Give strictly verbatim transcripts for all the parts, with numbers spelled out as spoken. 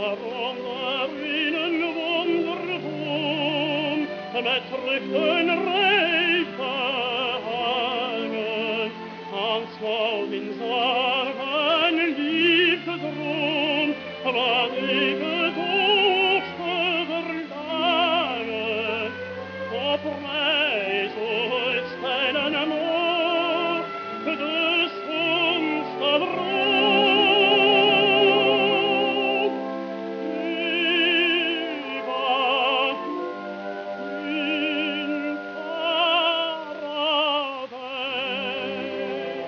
Waarom daarin een wonderboom met vruchten rijp gehangen, aanschouwt in zagen liefdedroom, wat ik het hoogste verlangen. Op mij zult schijnen amor, de schoonste droom. Viva in paradijs.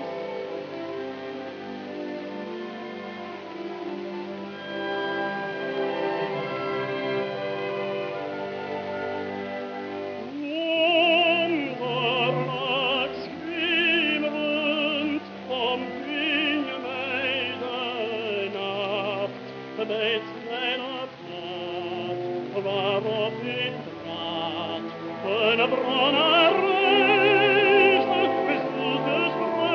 Wonderlijk schemerend omving mij de nacht bij het kleine pad waarop ik trad. Een bron erreisde, bezoekers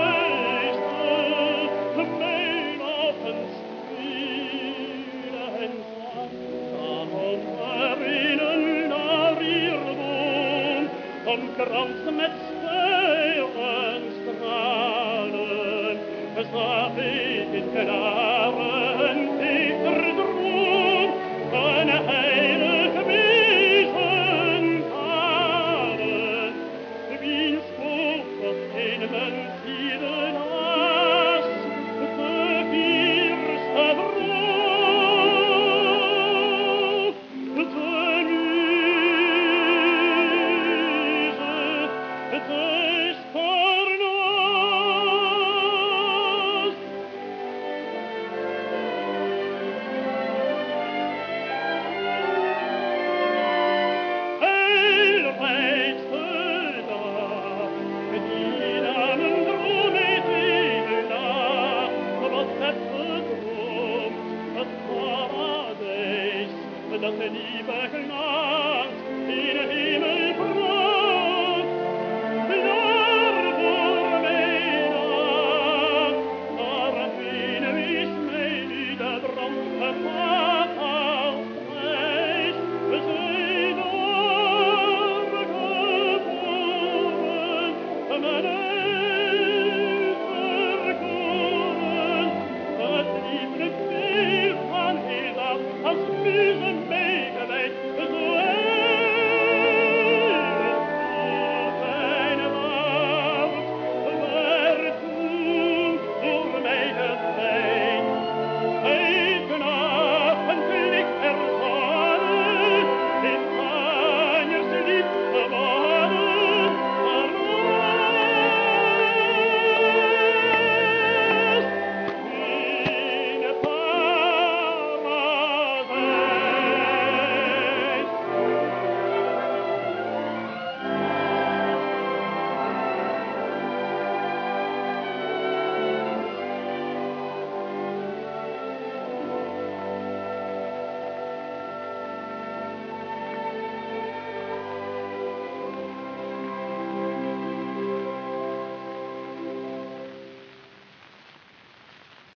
reisde, mijn avondspieren en zand. Daarom herinnen naar ihr woon, omkranst met sterrenstrahlen, zag ik in klaren Peterdroom een heilig wezen halen, wiens hoofd een mens hierden as, de vierste vrouw, de muze, de Sparnas. Heilrijkste dag, die namen Dromedina, wat heb gedroomd, het paradijs, dat lieve genade.